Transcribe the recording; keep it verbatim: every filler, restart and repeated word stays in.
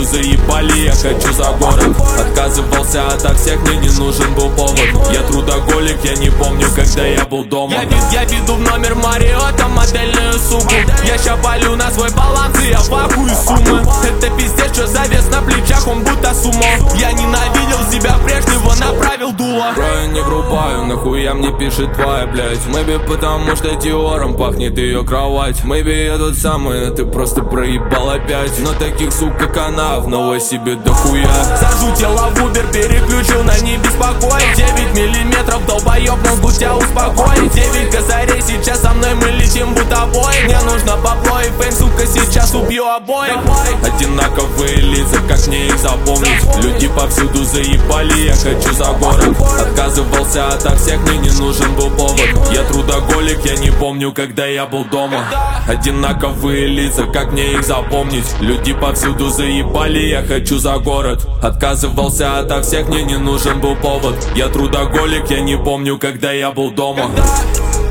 заебали, я хочу за город. Отказывался от всех, мне не нужен был повод. Я трудоголик, я не помню, когда я был дома. Я, вид, я веду в номер Мариотта модельную сумку. Я ща палю на свой баланс и я пахую суммы. Это пиздец, что завес на плечах, он будто сумо. Я ненавидел себя прежнего, направил дуло. Бро, не врубаю, нахуя мне пишет твоя, блядь. Мэби потому что Диором пахнет ее кровать. Мэби я тот самый, а ты просто проебал опять. Но таких сук, как она, в Новосибе дохуя. Сажу тело в Убер, переключил на не беспокоить. Девять миллиметров, долбоёб, мозгу тебя успокоить. Девять косарей, сейчас со мной мы летим будто бой. Мне нужно бабло и фейм, сука, сейчас убью обоих. Одинаковые лица, как мне их запомнить? Люди повсюду заебали, я хочу за город. Отказывался от всех, мне не нужен был повод. Я трудоголик, я не помню, когда я был дома. Одинаковые лица, как мне их запомнить? Люди повсюду заебали, я хочу за город. Отказывался от всех, мне не нужен был повод. Я трудоголик, я не помню, когда я был дома.